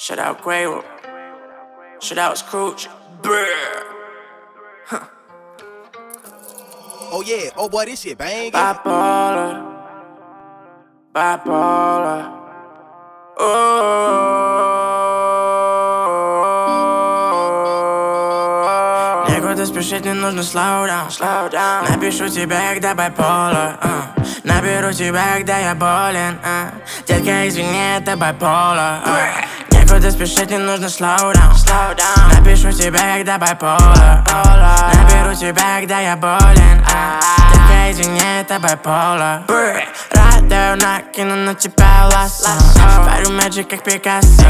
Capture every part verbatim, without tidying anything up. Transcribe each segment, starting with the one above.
Shout out Quavo. Shout out Scrooge. Brr. Huh. Oh yeah, oh boy, this shit bang. Bipolar. Bipolar. Oh. Некуда спешить, не нужно slow down, slow down. Напишу тебе, когда bipolar, uh. Наберу тебя, когда я болен, uh. Детка, извини, это bipolar, uh. Некуда спешить, не нужно slow down, slow down. Напишу тебе, когда bipolar, uh. Наберу тебя, когда я болен, uh. Детка, извини, это bipolar. Рада, накину на тебя лассо. Парю magic, как Пикассо.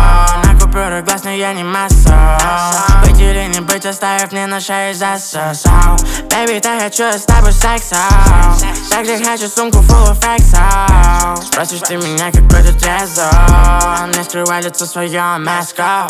На купюры глаз, но я не масса. Быть или не быть, оставив мне на шее засос. Baby, так хочу с тобой секса. Также хочу сумку full of фексов. Спросишь ты меня, какой-то трезор. Не скрывай лицо свое, маско.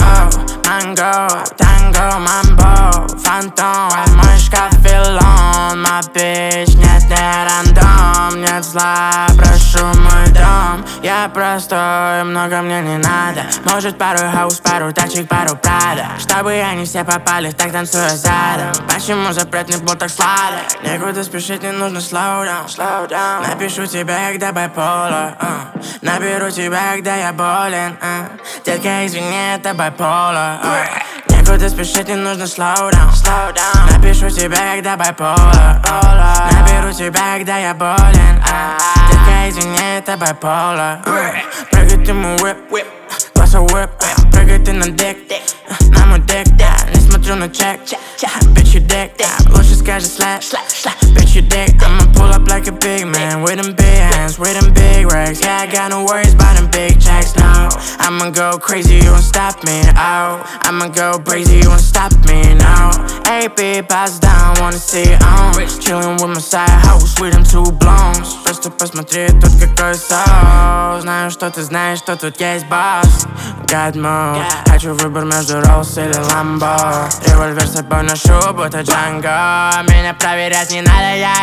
Манго, танго, мамбо, фантом. Мой шкаф филон, my bitch. Нет, не рандом, нет зла, прошу мой дом. Я простой, много мне не надо. Может пару хаус, пару тачек, пару прада. Чтобы они все попали, так танцую задом. Почему запрет не был так сладок? Некуда спешить, не нужно slow down, slow down. Напишу тебе, когда bipolar, uh. Наберу тебя, когда я болен, uh. Детка, извини, это bipolar, uh. Некуда спешить, не нужно slow down, slow down. Напишу тебе, когда bipolar, uh. Наберу тебя, когда я болен, uh. Детка, извини, это bipolar, uh. Прыгай ты мой whip, whip. Глаза whip, uh. Прыгай ты на дик, uh. На мой дик, yeah. Не смотрю на чек, bitch, you dick, yeah. Лучше скажи slap, bitch, you dick. I'ma pull up like a big man with them big hands, with them big racks. Yeah, I got no worries about them big checks now. I'ma go crazy, you won't stop me out. I'ma go crazy, you won't stop me now. A P pass down, wanna see it on. Chillin' with my side house, with them two blondes. Просто посмотри, тут какой соус. Знаю, что ты знаешь, что тут есть босс. God mode, хочу выбор между Rolls или Lambo. Револьвер с собой ношу, будто Django. Меня проверять не надо, я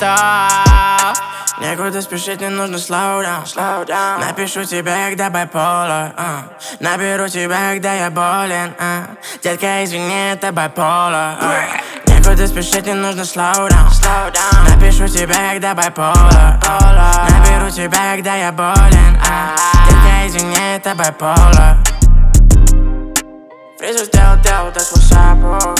готов. Некуда спешить, не нужно slow down, slow down. Напишу тебе, когда bipolar, uh. Наберу тебя, когда я болен, uh. Детка, извини, это bipolar, uh. Некуда спешить, не нужно slow down, slow down. Напишу тебе, когда bipolar, uh. Наберу тебя, когда я болен, uh. Детка, извини, это bipolar. Фризер сделал дело, that's what's up, bro.